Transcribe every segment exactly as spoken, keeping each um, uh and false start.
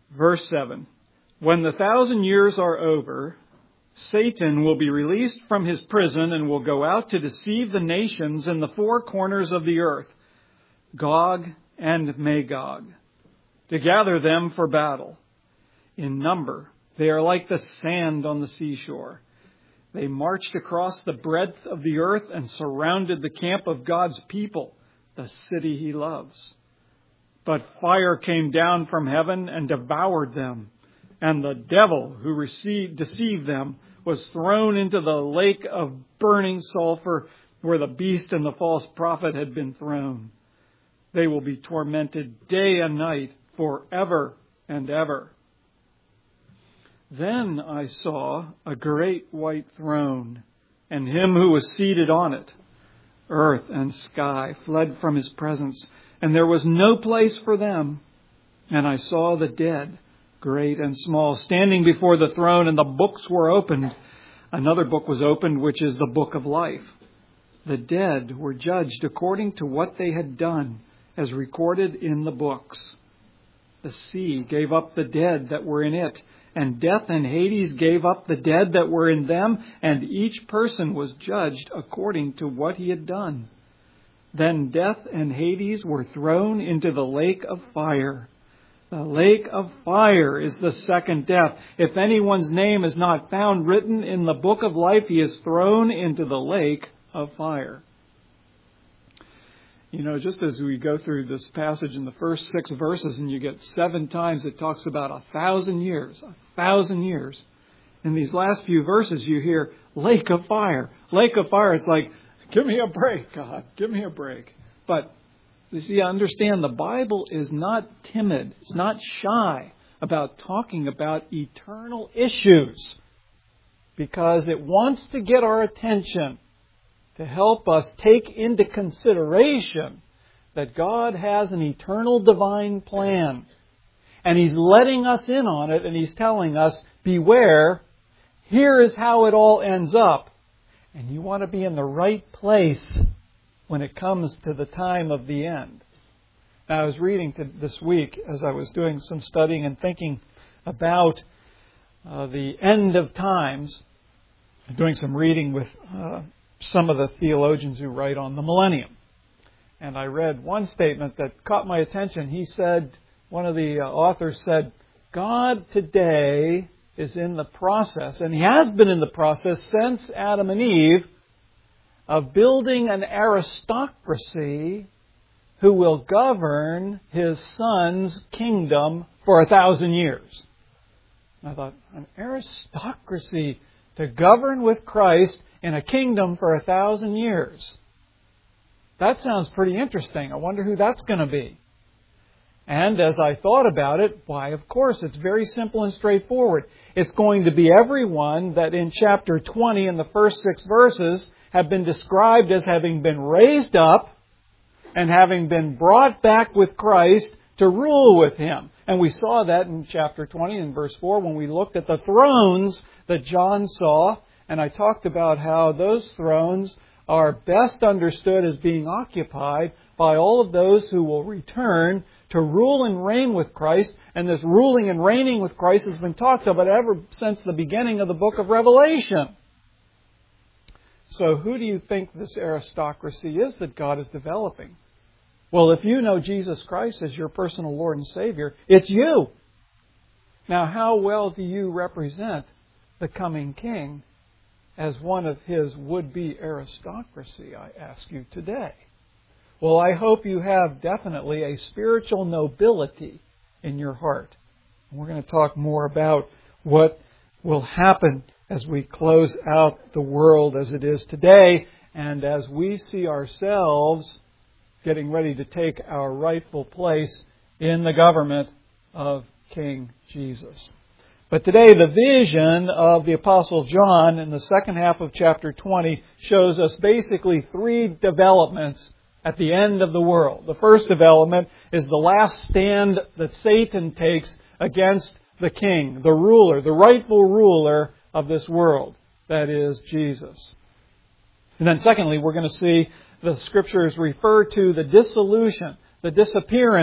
Verse seven. When the thousand years are over, Satan will be released from his prison and will go out to deceive the nations in the four corners of the earth, Gog and Magog, to gather them for battle. In number, they are like the sand on the seashore. They marched across the breadth of the earth and surrounded the camp of God's people, the city he loves. But fire came down from heaven and devoured them, and the devil who received, deceived them was thrown into the lake of burning sulfur where the beast and the false prophet had been thrown. They will be tormented day and night forever and ever. Then I saw a great white throne, and him who was seated on it. Earth and sky fled from his presence, and there was no place for them. And I saw the dead, great and small, standing before the throne, and the books were opened. Another book was opened, which is the book of life. The dead were judged according to what they had done, as recorded in the books. The sea gave up the dead that were in it, and death and Hades gave up the dead that were in them, and each person was judged according to what he had done. Then death and Hades were thrown into the lake of fire. The lake of fire is the second death. If anyone's name is not found written in the book of life, he is thrown into the lake of fire. You know, just as we go through this passage in the first six verses, and you get seven times it talks about a thousand years, a thousand years. In these last few verses, you hear lake of fire. Lake of fire, it's like, give me a break, God. Give me a break. But you see, understand the Bible is not timid. It's not shy about talking about eternal issues, because it wants to get our attention, to help us take into consideration that God has an eternal divine plan. And He's letting us in on it, and He's telling us, beware, here is how it all ends up. And you want to be in the right place when it comes to the time of the end. Now, I was reading this week as I was doing some studying and thinking about uh, the end of times, doing some reading with uh, some of the theologians who write on the millennium. And I read one statement that caught my attention. He said, one of the uh, authors said, God today is in the process, and He has been in the process since Adam and Eve, of building an aristocracy who will govern His Son's kingdom for a thousand years. And I thought, an aristocracy to govern with Christ in a kingdom for a thousand years. That sounds pretty interesting. I wonder who that's going to be. And as I thought about it, why, of course, it's very simple and straightforward. It's going to be everyone that in chapter twenty, in the first six verses, have been described as having been raised up and having been brought back with Christ to rule with Him. And we saw that in chapter twenty and verse four when we looked at the thrones that John saw. And I talked about how those thrones are best understood as being occupied by all of those who will return to rule and reign with Christ. And this ruling and reigning with Christ has been talked about ever since the beginning of the book of Revelation. So who do you think this aristocracy is that God is developing? Well, if you know Jesus Christ as your personal Lord and Savior, it's you. Now, how well do you represent the coming King as one of His would-be aristocracy, I ask you today? Well, I hope you have definitely a spiritual nobility in your heart. And we're going to talk more about what will happen as we close out the world as it is today, and as we see ourselves getting ready to take our rightful place in the government of King Jesus. But today, the vision of the Apostle John in the second half of chapter twenty shows us basically three developments at the end of the world. The first development is the last stand that Satan takes against the king, the ruler, the rightful ruler of this world, that is Jesus. And then secondly, we're going to see the Scriptures refer to the dissolution, the disappearance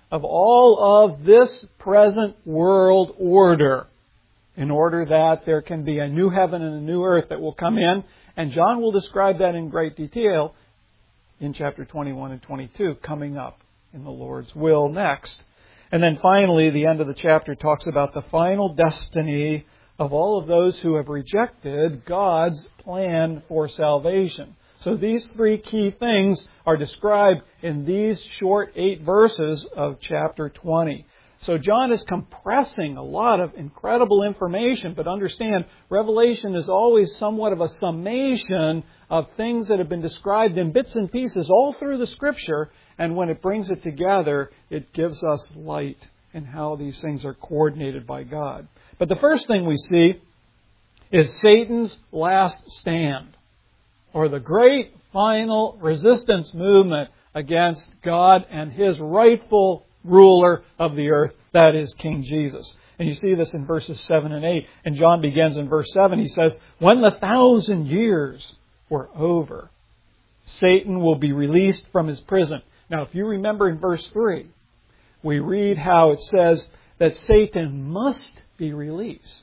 of all of this present world order, in order that there can be a new heaven and a new earth that will come in. And John will describe that in great detail in chapter twenty-one and twenty-two, coming up in the Lord's will next. And then finally, the end of the chapter talks about the final destiny of all of those who have rejected God's plan for salvation. So these three key things are described in these short eight verses of chapter twenty. So John is compressing a lot of incredible information, but understand, Revelation is always somewhat of a summation of things that have been described in bits and pieces all through the Scripture, and when it brings it together, it gives us light in how these things are coordinated by God. But the first thing we see is Satan's last stand, or the great final resistance movement against God and His rightful ruler of the earth, that is King Jesus. And you see this in verses seven and eight. And John begins in verse seven. He says, when the thousand years were over, Satan will be released from his prison. Now, if you remember in verse three, we read how it says that Satan must be released.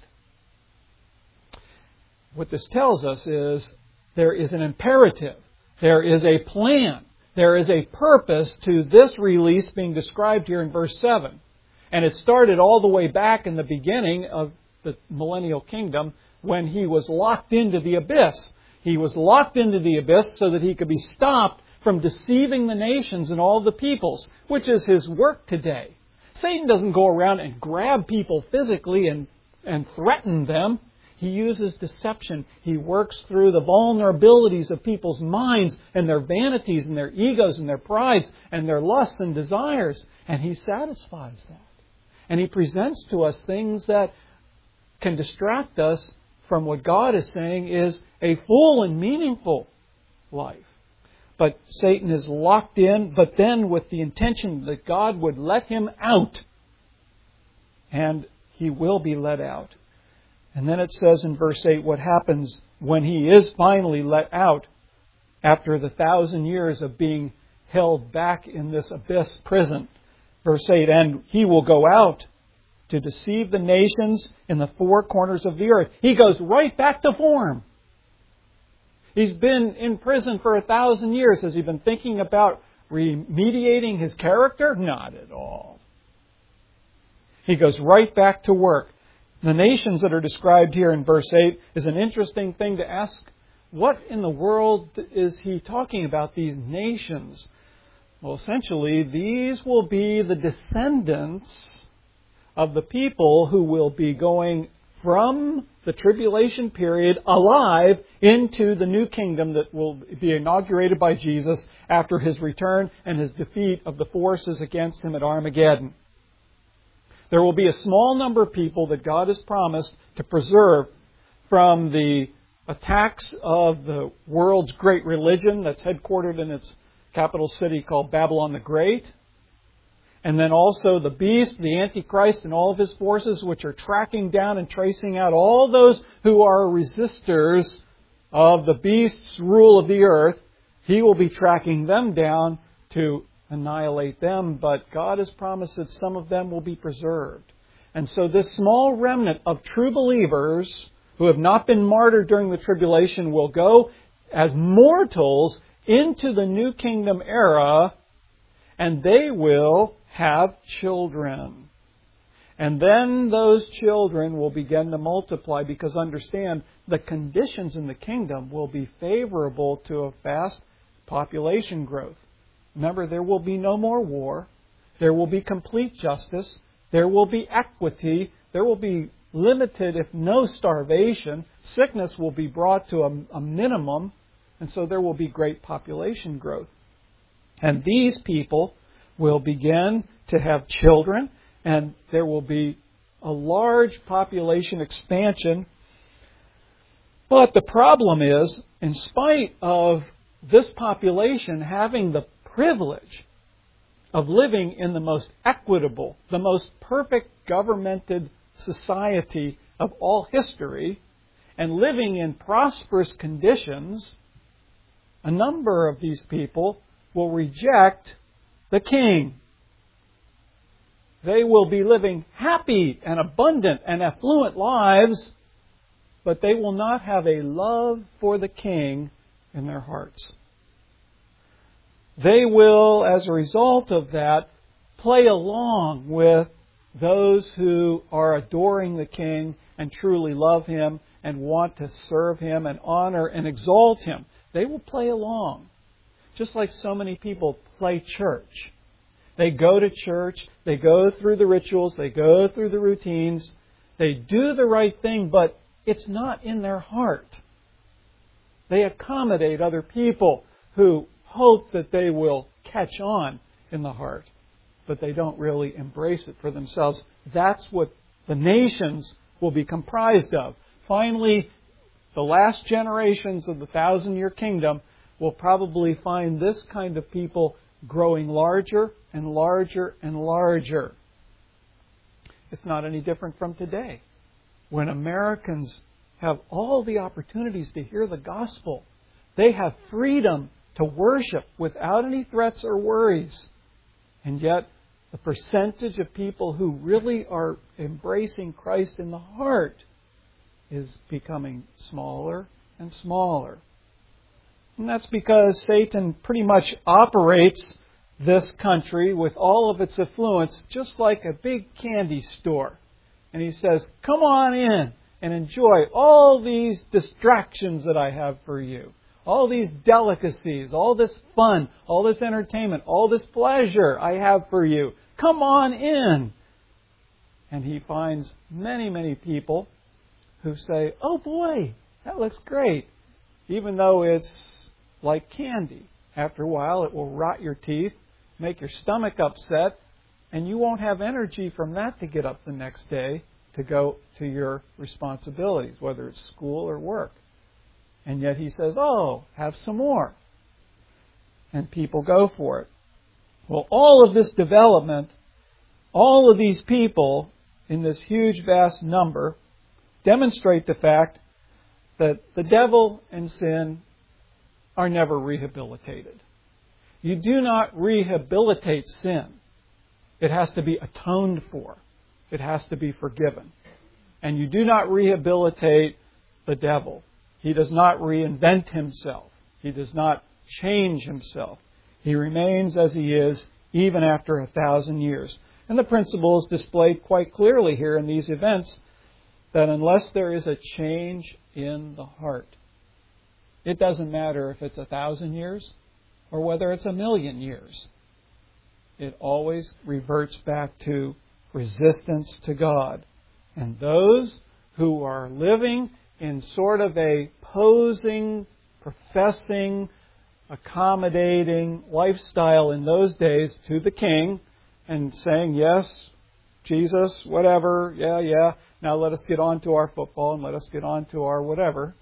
What this tells us is there is an imperative. There is a plan. There is a purpose to this release being described here in verse seven. And it started all the way back in the beginning of the millennial kingdom when he was locked into the abyss. He was locked into the abyss so that he could be stopped from deceiving the nations and all the peoples, which is his work today. Satan doesn't go around and grab people physically and, and threaten them. He uses deception. He works through the vulnerabilities of people's minds and their vanities and their egos and their prides and their lusts and desires. And he satisfies that. And he presents to us things that can distract us from what God is saying is a full and meaningful life. But Satan is locked in, but then with the intention that God would let him out. And he will be let out. And then it says in verse eight what happens when he is finally let out after the thousand years of being held back in this abyss prison. Verse eight, and he will go out to deceive the nations in the four corners of the earth. He goes right back to form. He's been in prison for a thousand years. Has he been thinking about remediating his character? Not at all. He goes right back to work. The nations that are described here in verse eight is an interesting thing to ask. What in the world is he talking about, these nations? Well, essentially, these will be the descendants of the people who will be going from the tribulation period alive into the new kingdom that will be inaugurated by Jesus after His return and His defeat of the forces against Him at Armageddon. There will be a small number of people that God has promised to preserve from the attacks of the world's great religion that's headquartered in its capital city called Babylon the Great. And then also the beast, the Antichrist, and all of his forces, which are tracking down and tracing out all those who are resistors of the beast's rule of the earth. He will be tracking them down to annihilate them, but God has promised that some of them will be preserved. And so this small remnant of true believers who have not been martyred during the tribulation will go as mortals into the new kingdom era, and they will have children. And then those children will begin to multiply, because understand, the conditions in the kingdom will be favorable to a fast population growth. Remember, there will be no more war. There will be complete justice. There will be equity. There will be limited, if no starvation. Sickness will be brought to a, a minimum. And so there will be great population growth. And these people will begin to have children, and there will be a large population expansion. But the problem is, in spite of this population having the privilege of living in the most equitable, the most perfect governmented society of all history, and living in prosperous conditions, a number of these people will reject the king. They will be living happy and abundant and affluent lives, but they will not have a love for the King in their hearts. They will, as a result of that, play along with those who are adoring the King and truly love Him and want to serve Him and honor and exalt Him. They will play along, just like so many people play church. They go to church, they go through the rituals, they go through the routines, they do the right thing, but it's not in their heart. They accommodate other people who hope that they will catch on in the heart, but they don't really embrace it for themselves. That's what the nations will be comprised of. Finally, the last generations of the thousand-year kingdom will probably find this kind of people growing larger and larger and larger. It's not any different from today, when Americans have all the opportunities to hear the gospel. They have freedom to worship without any threats or worries. And yet, the percentage of people who really are embracing Christ in the heart is becoming smaller and smaller. And that's because Satan pretty much operates this country with all of its affluence just like a big candy store. And he says, come on in and enjoy all these distractions that I have for you. All these delicacies, all this fun, all this entertainment, all this pleasure I have for you. Come on in. And he finds many, many people who say, oh boy, that looks great. Even though it's like candy. After a while, it will rot your teeth, make your stomach upset, and you won't have energy from that to get up the next day to go to your responsibilities, whether it's school or work. And yet he says, oh, have some more. And people go for it. Well, all of this development, all of these people in this huge, vast number demonstrate the fact that the devil and sin are never rehabilitated. You do not rehabilitate sin. It has to be atoned for. It has to be forgiven. And you do not rehabilitate the devil. He does not reinvent himself. He does not change himself. He remains as he is even after a thousand years. And the principle is displayed quite clearly here in these events, that unless there is a change in the heart, it doesn't matter if it's a thousand years or whether it's a million years. It always reverts back to resistance to God. And those who are living in sort of a posing, professing, accommodating lifestyle in those days to the king and saying, yes, Jesus, whatever, yeah, yeah, now let us get on to our football and let us get on to our whatever.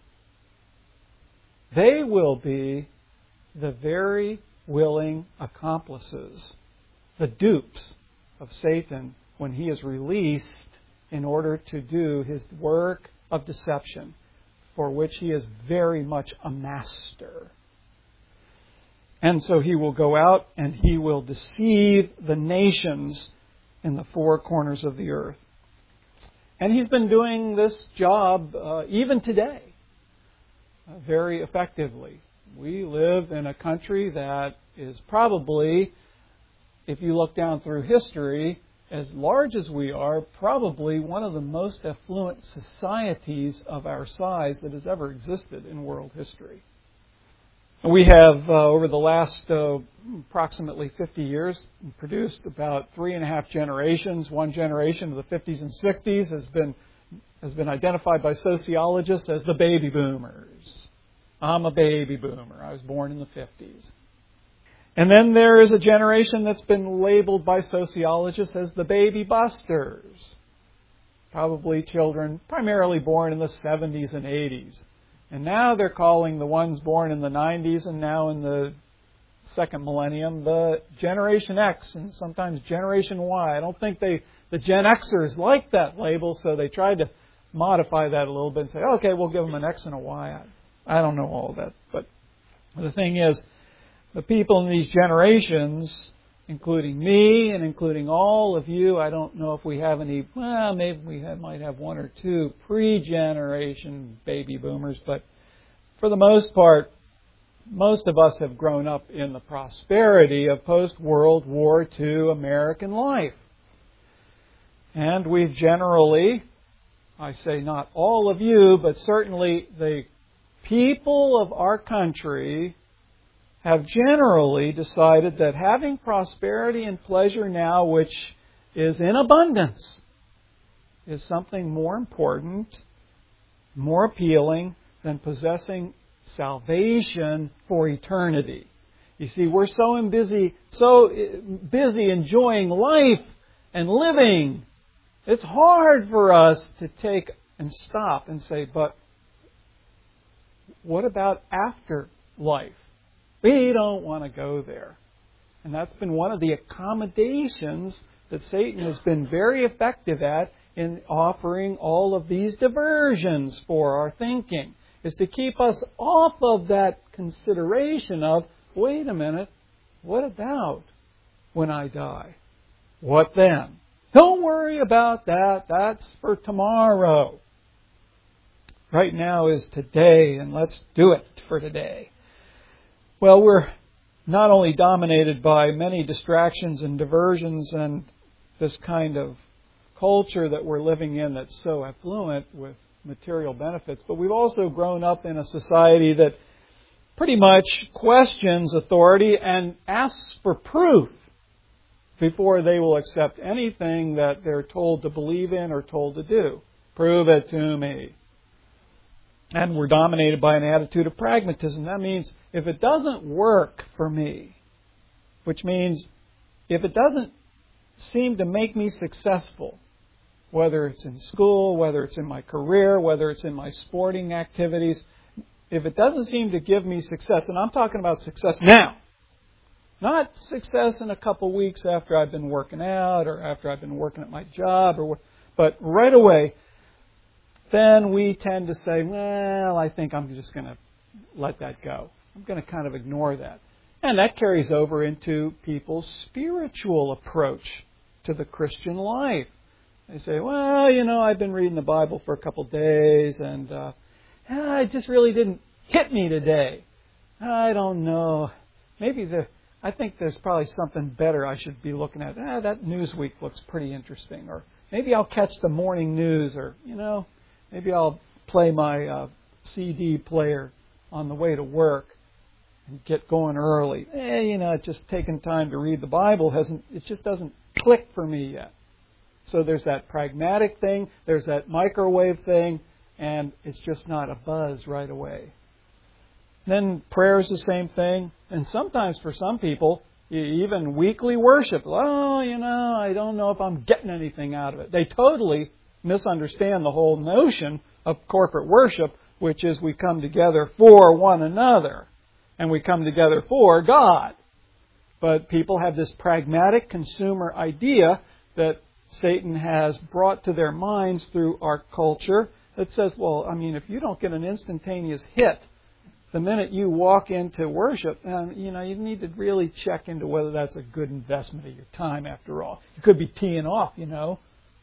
They will be the very willing accomplices, the dupes of Satan when he is released in order to do his work of deception, for which he is very much a master. And so he will go out and he will deceive the nations in the four corners of the earth. And he's been doing this job uh, even today uh, very effectively. We live in a country that is probably, if you look down through history, as large as we are, probably one of the most affluent societies of our size that has ever existed in world history. We have, uh, over the last uh, approximately fifty years, produced about three and a half generations. One generation of the fifties and sixties has been has been identified by sociologists as the baby boomers. I'm a baby boomer. I was born in the fifties. And then there is a generation that's been labeled by sociologists as the baby busters. Probably children primarily born in the seventies and eighties. And now they're calling the ones born in the nineties and now in the second millennium the Generation X and sometimes Generation Y. I don't think they the Gen Xers like that label, so they tried to modify that a little bit and say, okay, we'll give them an X and a Y. I, I don't know all that. But the thing is, the people in these generations including me and including all of you. I don't know if we have any, well, maybe we have, might have one or two pre-generation baby boomers, but for the most part, most of us have grown up in the prosperity of post-World War Two American life. And we've generally, I say not all of you, but certainly the people of our country have generally decided that having prosperity and pleasure now, which is in abundance, is something more important, more appealing than possessing salvation for eternity. You see, we're so busy, so busy enjoying life and living. It's hard for us to take and stop and say, but what about after life? We don't want to go there. And that's been one of the accommodations that Satan has been very effective at in offering all of these diversions for our thinking, is to keep us off of that consideration of, wait a minute, what about when I die? What then? Don't worry about that. That's for tomorrow. Right now is today, and let's do it for today. Well, we're not only dominated by many distractions and diversions and this kind of culture that we're living in that's so affluent with material benefits, but we've also grown up in a society that pretty much questions authority and asks for proof before they will accept anything that they're told to believe in or told to do. Prove it to me. And we're dominated by an attitude of pragmatism. That means if it doesn't work for me, which means if it doesn't seem to make me successful, whether it's in school, whether it's in my career, whether it's in my sporting activities, if it doesn't seem to give me success, and I'm talking about success now, not success in a couple weeks after I've been working out or after I've been working at my job, or but right away, then we tend to say, well, I think I'm just going to let that go. I'm going to kind of ignore that. And that carries over into people's spiritual approach to the Christian life. They say, well, you know, I've been reading the Bible for a couple days, and uh, it just really didn't hit me today. I don't know. Maybe the I think there's probably something better I should be looking at. Ah, that Newsweek looks pretty interesting. Or maybe I'll catch the morning news, or, you know, maybe I'll play my uh, C D player on the way to work and get going early. Eh, you know, just taking time to read the Bible hasn't, it just doesn't click for me yet. So there's that pragmatic thing, there's that microwave thing, and it's just not a buzz right away. Then prayer is the same thing. And sometimes for some people, even weekly worship, oh, you know, I don't know if I'm getting anything out of it. They totally misunderstand the whole notion of corporate worship, which is we come together for one another. And we come together for God. But people have this pragmatic consumer idea that Satan has brought to their minds through our culture that says, well, I mean, if you don't get an instantaneous hit the minute you walk into worship, um, you know, you need to really check into whether that's a good investment of your time after all. You could be teeing off, you know.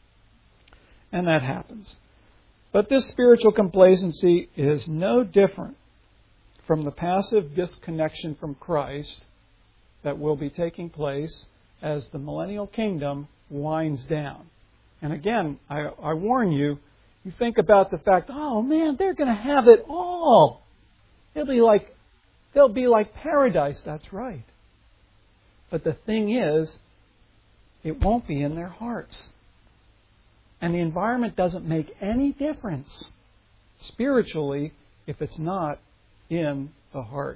And that happens. But this spiritual complacency is no different from the passive disconnection from Christ that will be taking place as the millennial kingdom winds down. And again, I, I warn you, you think about the fact, oh man, they're going to have it all. It'll be like, they'll be like paradise. That's right. But the thing is, it won't be in their hearts. And the environment doesn't make any difference spiritually if it's not in the heart.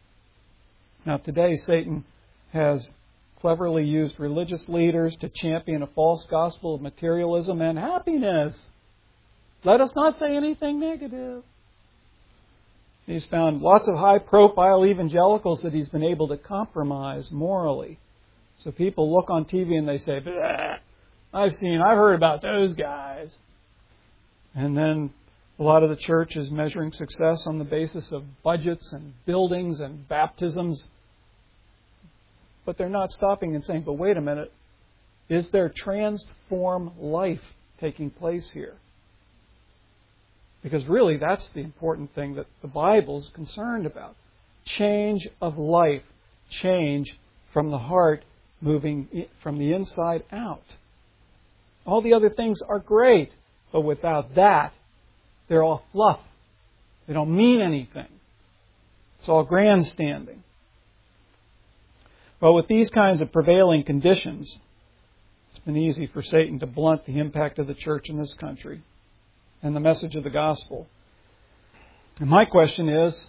Now today, Satan has cleverly used religious leaders to champion a false gospel of materialism and happiness. Let us not say anything negative. He's found lots of high-profile evangelicals that he's been able to compromise morally. So people look on T V and they say, "Bleh, I've seen, I've heard about those guys." And then a lot of the church is measuring success on the basis of budgets and buildings and baptisms. but they're not stopping and saying, but wait a minute, is there transform life taking place here? Because really that's the important thing that the Bible is concerned about. Change of life, change from the heart, moving from the inside out. All the other things are great, but without that, they're all fluff. They don't mean anything. It's all grandstanding. Well, with these kinds of prevailing conditions, it's been easy for Satan to blunt the impact of the church in this country and the message of the gospel. And my question is,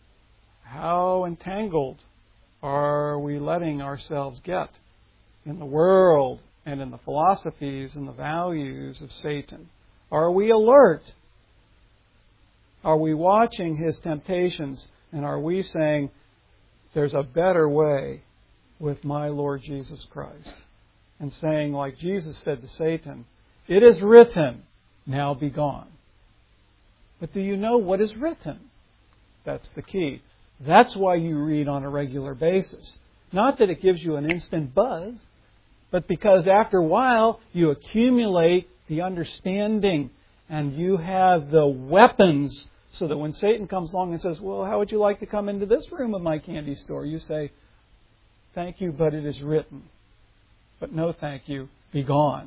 how entangled are we letting ourselves get in the world and in the philosophies and the values of Satan? Are we alert? Are we watching his temptations? And are we saying, there's a better way with my Lord Jesus Christ? And saying, like Jesus said to Satan, it is written, now be gone. But do you know what is written? That's the key. That's why you read on a regular basis. Not that it gives you an instant buzz, but because after a while you accumulate the understanding and you have the weapons so that when Satan comes along and says, well, how would you like to come into this room of my candy store? You say, thank you, but it is written. But no thank you, be gone.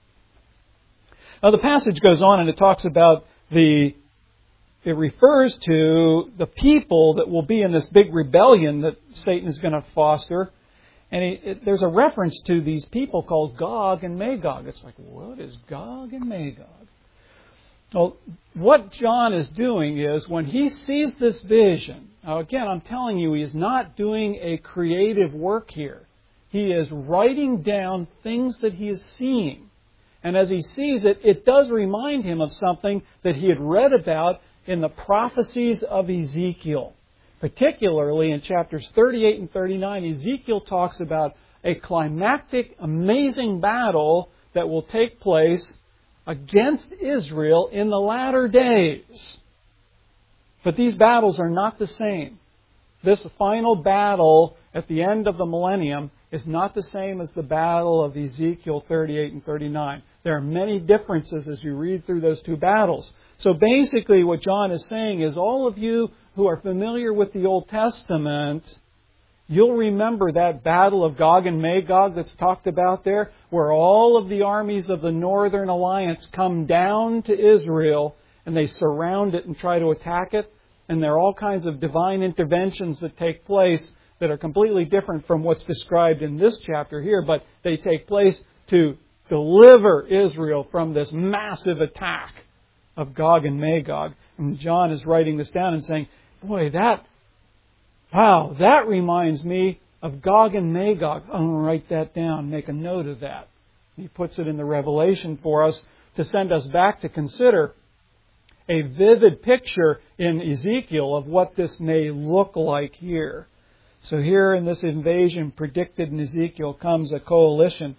Now the passage goes on and it talks about the, it refers to the people that will be in this big rebellion that Satan is going to foster. And it, it, there's a reference to these people called Gog and Magog. It's like, what is Gog and Magog? Well, what John is doing is when he sees this vision, now again, I'm telling you, he is not doing a creative work here. He is writing down things that he is seeing. And as he sees it, it does remind him of something that he had read about in the prophecies of Ezekiel. Particularly in chapters thirty-eight and thirty-nine, Ezekiel talks about a climactic, amazing battle that will take place against Israel in the latter days. But these battles are not the same. This final battle at the end of the millennium is not the same as the battle of Ezekiel thirty-eight and thirty-nine. There are many differences as you read through those two battles. So basically what John is saying is all of you who are familiar with the Old Testament, you'll remember that battle of Gog and Magog that's talked about there, where all of the armies of the Northern Alliance come down to Israel and they surround it and try to attack it. And there are all kinds of divine interventions that take place that are completely different from what's described in this chapter here, but they take place to deliver Israel from this massive attack of Gog and Magog. And John is writing this down and saying, boy, that, wow, that reminds me of Gog and Magog. I'm going to write that down, make a note of that. He puts it in the Revelation for us to send us back to consider a vivid picture in Ezekiel of what this may look like here. So here in this invasion predicted in Ezekiel comes a coalition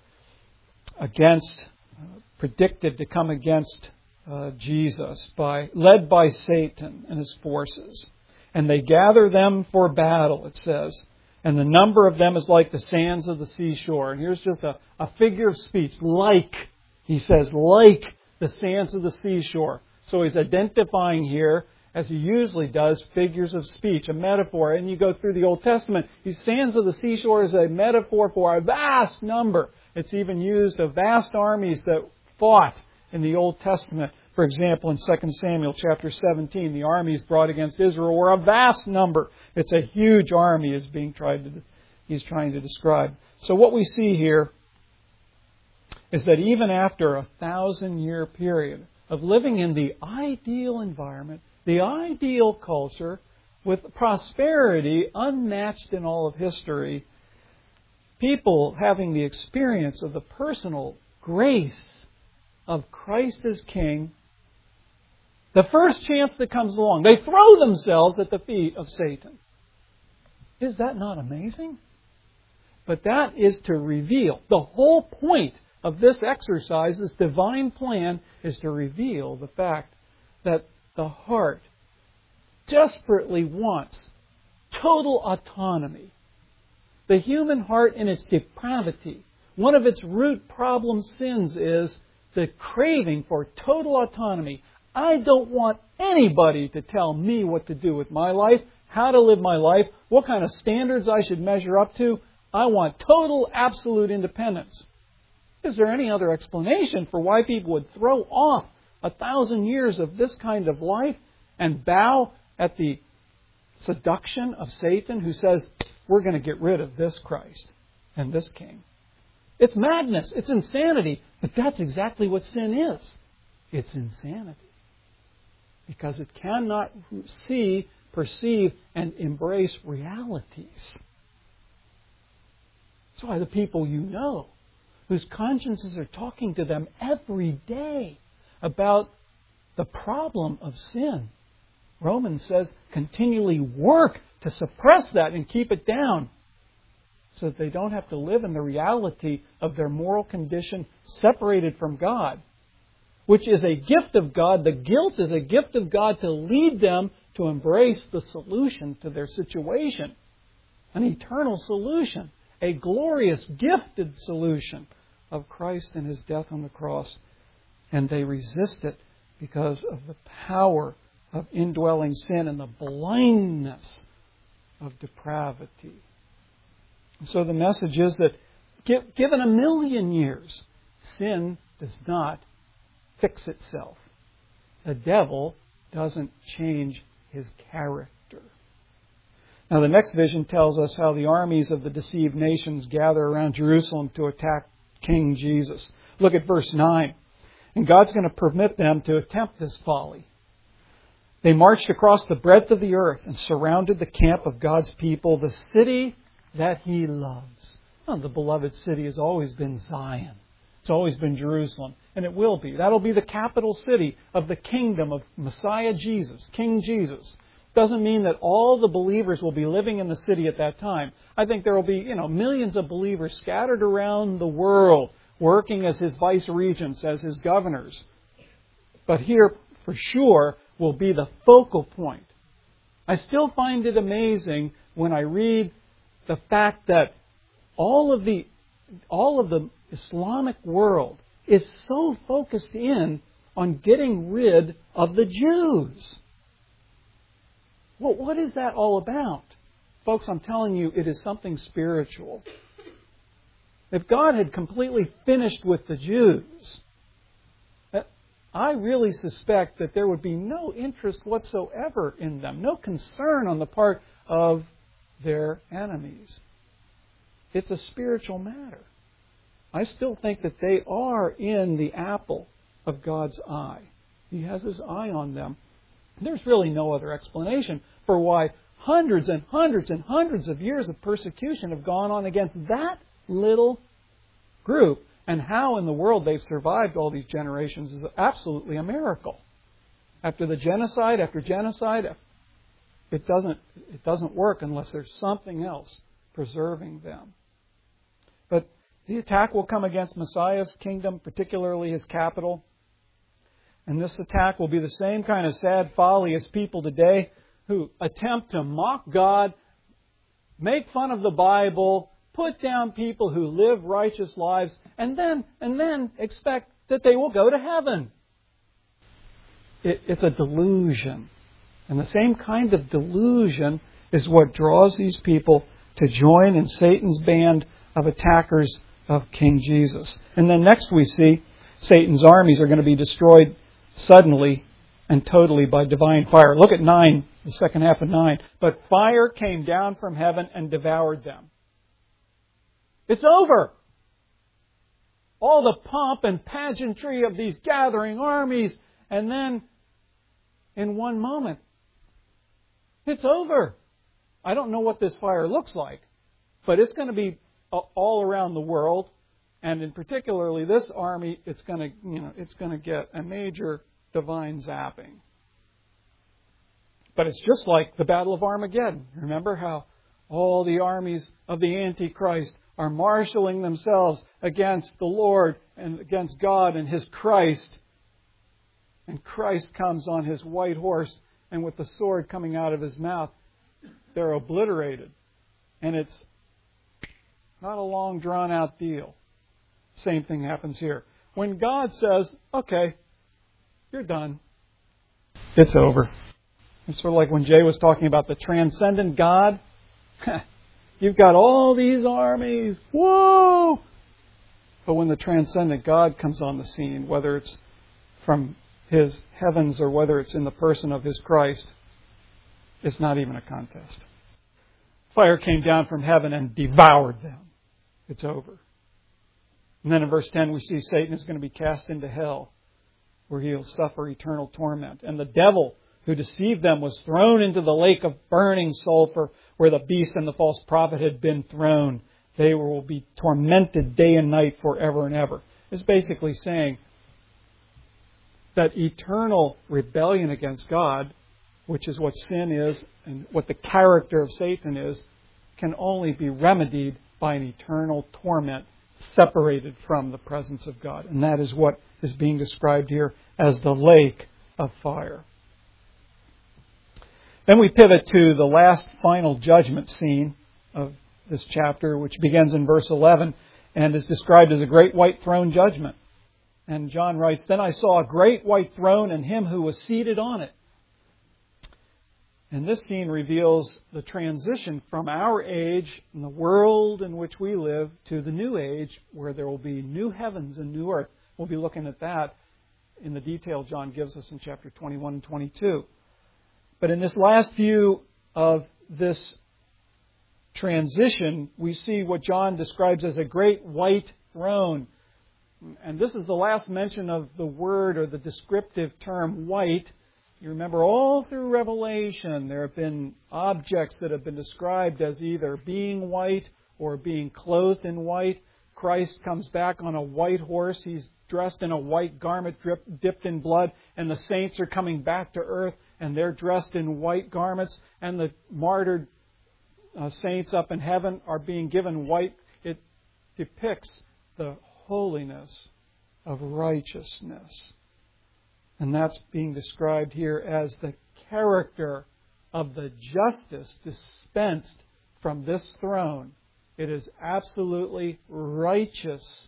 against, uh, predicted to come against uh, Jesus, by led by Satan and his forces. And they gather them for battle, it says. And the number of them is like the sands of the seashore. And here's just a, a figure of speech. Like, he says, like the sands of the seashore. So he's identifying here, as he usually does, figures of speech, a metaphor. And you go through the Old Testament, these sands of the seashore is a metaphor for a vast number. It's even used of vast armies that fought in the Old Testament. For example, in Second Samuel chapter seventeen, the armies brought against Israel were a vast number. It's a huge army is being tried to, he's trying to describe. So what we see here is that even after a thousand year period of living in the ideal environment, the ideal culture, with prosperity unmatched in all of history, people having the experience of the personal grace of Christ as King, the first chance that comes along, they throw themselves at the feet of Satan. Is that not amazing? But that is to reveal. The whole point of this exercise, this divine plan, is to reveal the fact that the heart desperately wants total autonomy. The human heart in its depravity, one of its root problem sins is the craving for total autonomy. I don't want anybody to tell me what to do with my life, how to live my life, what kind of standards I should measure up to. I want total, absolute independence. Is there any other explanation for why people would throw off a thousand years of this kind of life and bow at the seduction of Satan, who says, we're going to get rid of this Christ and this King? It's madness. It's insanity. But that's exactly what sin is. It's insanity. Because it cannot see, perceive, and embrace realities. That's why the people you know, whose consciences are talking to them every day about the problem of sin, Romans says, continually work to suppress that and keep it down, so that they don't have to live in the reality of their moral condition separated from God, which is a gift of God. The guilt is a gift of God to lead them to embrace the solution to their situation, an eternal solution, a glorious, gifted solution of Christ and His death on the cross. And they resist it because of the power of indwelling sin and the blindness of depravity. So the message is that given a million years, sin does not fix itself. The devil doesn't change his character. Now the next vision tells us how the armies of the deceived nations gather around Jerusalem to attack King Jesus. Look at verse nine. And God's going to permit them to attempt this folly. They marched across the breadth of the earth and surrounded the camp of God's people, the city that He loves. Well, the beloved city has always been Zion. It's always been Jerusalem. And it will be. That'll be the capital city of the kingdom of Messiah Jesus, King Jesus. Doesn't mean that all the believers will be living in the city at that time. I think there will be, you know, millions of believers scattered around the world, working as His vice-regents, as His governors. But here, for sure, will be the focal point. I still find it amazing when I read the fact that all of the all of the Islamic world is so focused in on getting rid of the Jews. Well, what is that all about? Folks, I'm telling you, it is something spiritual. If God had completely finished with the Jews, I really suspect that there would be no interest whatsoever in them, no concern on the part of their enemies. It's a spiritual matter. I still think that they are in the apple of God's eye. He has His eye on them. There's really no other explanation for why hundreds and hundreds and hundreds of years of persecution have gone on against that little group. And how in the world they've survived all these generations is absolutely a miracle. After the genocide, after genocide, it doesn't, it doesn't work unless there's something else preserving them. But the attack will come against Messiah's kingdom, particularly His capital. And this attack will be the same kind of sad folly as people today who attempt to mock God, make fun of the Bible, put down people who live righteous lives, and then and then expect that they will go to heaven. It, it's a delusion. And the same kind of delusion is what draws these people to join in Satan's band of attackers of King Jesus. And then next we see Satan's armies are going to be destroyed suddenly and totally by divine fire. Look at nine, the second half of nine. But fire came down from heaven and devoured them. It's over. All the pomp and pageantry of these gathering armies, and then in one moment, it's over. I don't know what this fire looks like, but it's going to be all around the world, and in particularly this army, it's going to, you know, it's going to get a major divine zapping. But it's just like the Battle of Armageddon. Remember how all the armies of the Antichrist are marshaling themselves against the Lord and against God and His Christ. And Christ comes on His white horse, and with the sword coming out of His mouth, they're obliterated. And it's Not a long, drawn-out deal. Same thing happens here. When God says, okay, you're done, it's over. It's sort of like when Jay was talking about the transcendent God. You've got all these armies. Whoa! But when the transcendent God comes on the scene, whether it's from His heavens or whether it's in the person of His Christ, it's not even a contest. Fire came down from heaven and devoured them. It's over. And then in verse ten we see Satan is going to be cast into hell, where he'll suffer eternal torment. And the devil who deceived them was thrown into the lake of burning sulfur, where the beast and the false prophet had been thrown. They will be tormented day and night forever and ever. It's basically saying that eternal rebellion against God, which is what sin is and what the character of Satan is, can only be remedied by an eternal torment separated from the presence of God. And that is what is being described here as the lake of fire. Then we pivot to the last final judgment scene of this chapter, which begins in verse eleven and is described as a great white throne judgment. And John writes, "Then I saw a great white throne and Him who was seated on it." And this scene reveals the transition from our age and the world in which we live to the new age, where there will be new heavens and new earth. We'll be looking at that in the detail John gives us in chapter twenty-one and twenty-two. But in this last view of this transition, we see what John describes as a great white throne. And this is the last mention of the word or the descriptive term white. You remember all through Revelation there have been objects that have been described as either being white or being clothed in white. Christ comes back on a white horse. He's dressed in a white garment drip, dipped in blood. And the saints are coming back to earth and they're dressed in white garments. And the martyred uh, saints up in heaven are being given white. It depicts the holiness of righteousness. And that's being described here as the character of the justice dispensed from this throne. It is absolutely righteous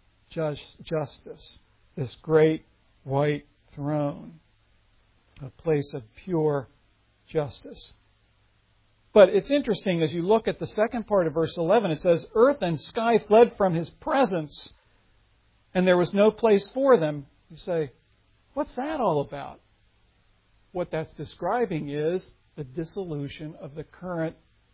justice, this great white throne, a place of pure justice. But it's interesting, as you look at the second part of verse eleven, it says, "Earth and sky fled from His presence, and there was no place for them." You say, what's that all about? What that's describing is the dissolution of the current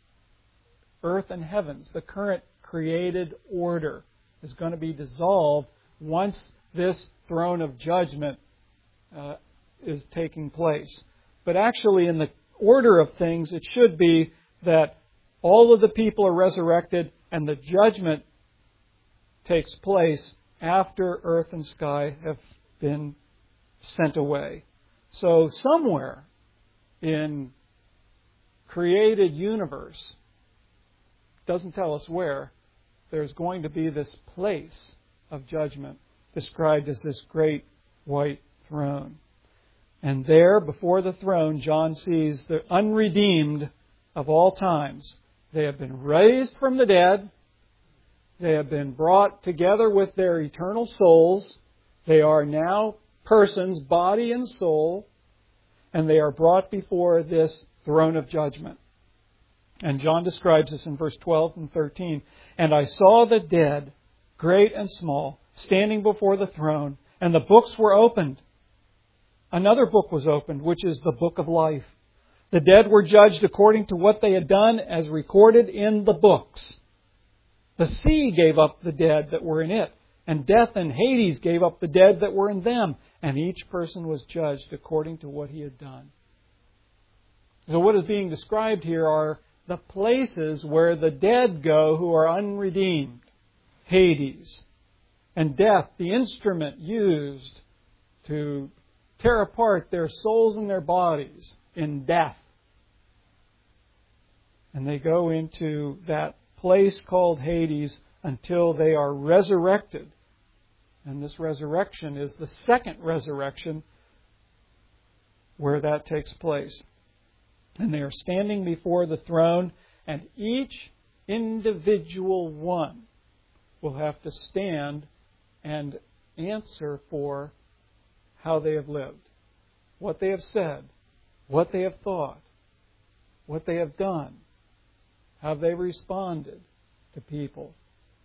earth and heavens. The current created order is going to be dissolved once this throne of judgment uh, is taking place. But actually, in the order of things, it should be that all of the people are resurrected and the judgment takes place after earth and sky have been sent away. So somewhere in created universe, doesn't tell us where, there's going to be this place of judgment described as this great white throne. And there, before the throne, John sees the unredeemed of all times. They have been raised from the dead. They have been brought together with their eternal souls. They are now persons, body and soul, and they are brought before this throne of judgment. And John describes this in verse twelve and thirteen. "And I saw the dead, great and small, standing before the throne, and the books were opened. Another book was opened, which is the book of life. The dead were judged according to what they had done, as recorded in the books. The sea gave up the dead that were in it, and death and Hades gave up the dead that were in them, and each person was judged according to what he had done." So what is being described here are the places where the dead go who are unredeemed. Hades. And death, the instrument used to tear apart their souls and their bodies in death. And they go into that place called Hades until they are resurrected. And this resurrection is the second resurrection where that takes place. And they are standing before the throne, and each individual one will have to stand and answer for how they have lived, what they have said, what they have thought, what they have done, how they responded to people.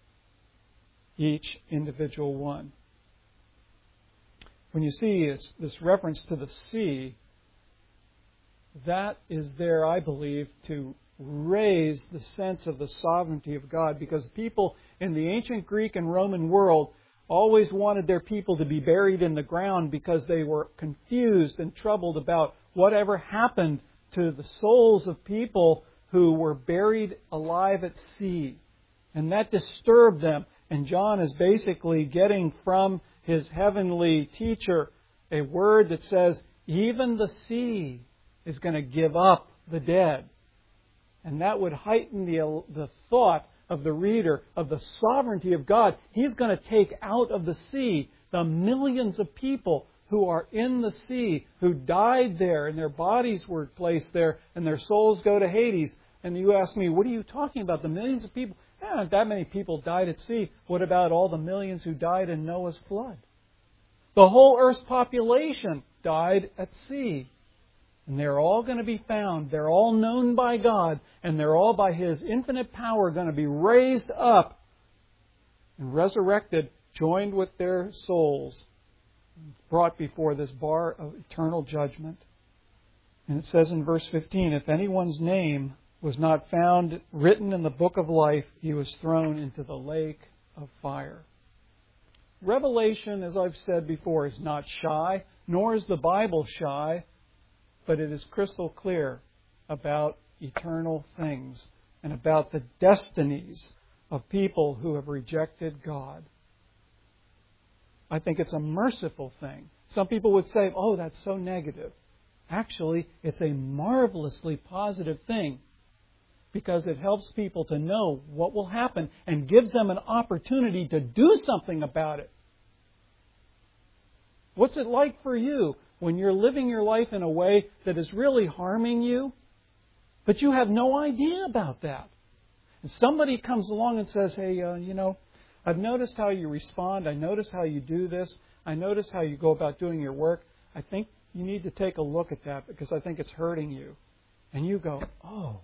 Each individual one. When you see this, this reference to the sea, that is there, I believe, to raise the sense of the sovereignty of God, because people in the ancient Greek and Roman world always wanted their people to be buried in the ground because they were confused and troubled about whatever happened to the souls of people who were buried alive at sea. And that disturbed them. And John is basically getting from his heavenly teacher a word that says, even the sea is going to give up the dead. And that would heighten the, the thought of the reader of the sovereignty of God. He's going to take out of the sea the millions of people who are in the sea, who died there, and their bodies were placed there, and their souls go to Hades. And you ask me, what are you talking about? The millions of people? Eh, not that many people died at sea. What about all the millions who died in Noah's flood? The whole Earth's population died at sea. And they're all going to be found. They're all known by God. And they're all by His infinite power going to be raised up and resurrected, joined with their souls, brought before this bar of eternal judgment. And it says in verse fifteen, if anyone's name was not found written in the book of life, he was thrown into the lake of fire. Revelation, as I've said before, is not shy, nor is the Bible shy, but it is crystal clear about eternal things and about the destinies of people who have rejected God. I think it's a merciful thing. Some people would say, oh, that's so negative. Actually, it's a marvelously positive thing, because it helps people to know what will happen and gives them an opportunity to do something about it. What's it like for you when you're living your life in a way that is really harming you, but you have no idea about that? And somebody comes along and says, hey, uh, you know, I've noticed how you respond. I notice how you do this. I notice how you go about doing your work. I think you need to take a look at that because I think it's hurting you. And you go, oh.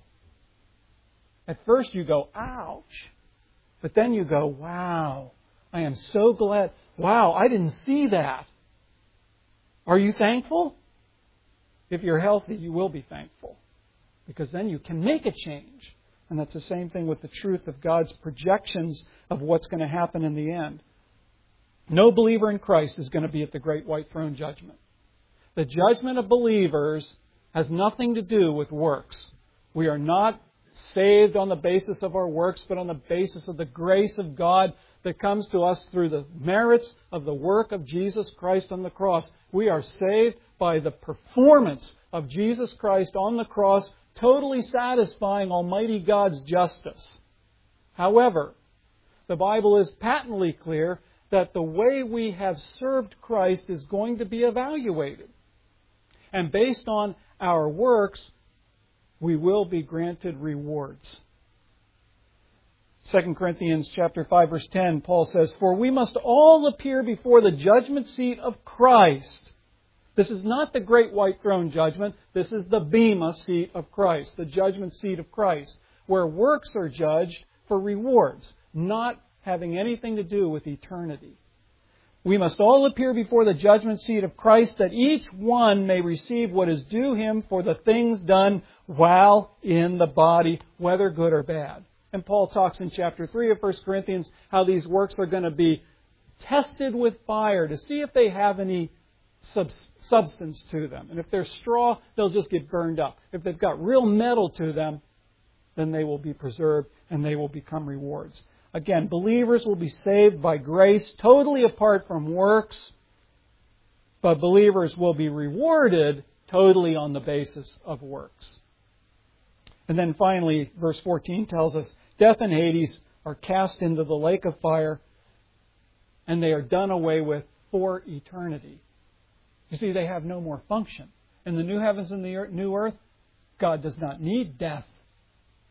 At first you go, ouch. But then you go, wow, I am so glad. Wow, I didn't see that. Are you thankful? If you're healthy, you will be thankful, because then you can make a change. And that's the same thing with the truth of God's projections of what's going to happen in the end. No believer in Christ is going to be at the great white throne judgment. The judgment of believers has nothing to do with works. We are not saved on the basis of our works, but on the basis of the grace of God that comes to us through the merits of the work of Jesus Christ on the cross. We are saved by the performance of Jesus Christ on the cross, totally satisfying Almighty God's justice. However, the Bible is patently clear that the way we have served Christ is going to be evaluated. And based on our works, we will be granted rewards. Second Corinthians chapter five, verse ten, Paul says, for we must all appear before the judgment seat of Christ. This is not the great white throne judgment. This is the bema seat of Christ, the judgment seat of Christ, where works are judged for rewards, not having anything to do with eternity. We must all appear before the judgment seat of Christ, that each one may receive what is due him for the things done while in the body, whether good or bad. And Paul talks in chapter three of First Corinthians how these works are going to be tested with fire to see if they have any sub- substance to them. And if they're straw, they'll just get burned up. If they've got real metal to them, then they will be preserved and they will become rewards. Again, believers will be saved by grace, totally apart from works, but believers will be rewarded totally on the basis of works. And then finally, verse fourteen tells us, death and Hades are cast into the lake of fire, and they are done away with for eternity. You see, they have no more function. In the new heavens and the new earth, God does not need death.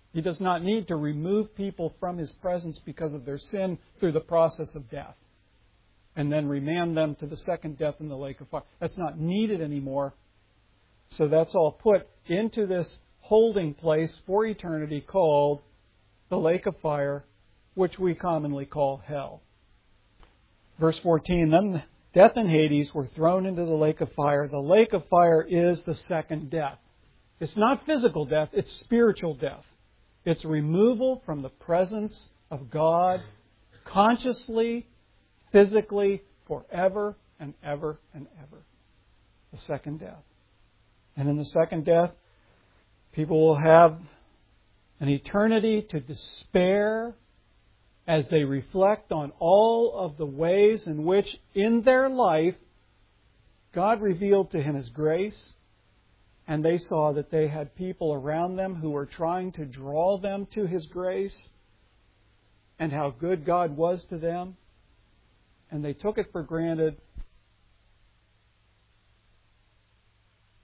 He does not need to remove people from His presence because of their sin through the process of death and then remand them to the second death in the lake of fire. That's not needed anymore. So that's all put into this holding place for eternity called the lake of fire, which we commonly call hell. Verse fourteen, then death and Hades were thrown into the lake of fire. The lake of fire is the second death. It's not physical death, it's spiritual death. It's removal from the presence of God consciously, physically, forever and ever and ever. The second death. And in the second death, people will have an eternity to despair as they reflect on all of the ways in which in their life God revealed to him His grace, and they saw that they had people around them who were trying to draw them to His grace and how good God was to them. And they took it for granted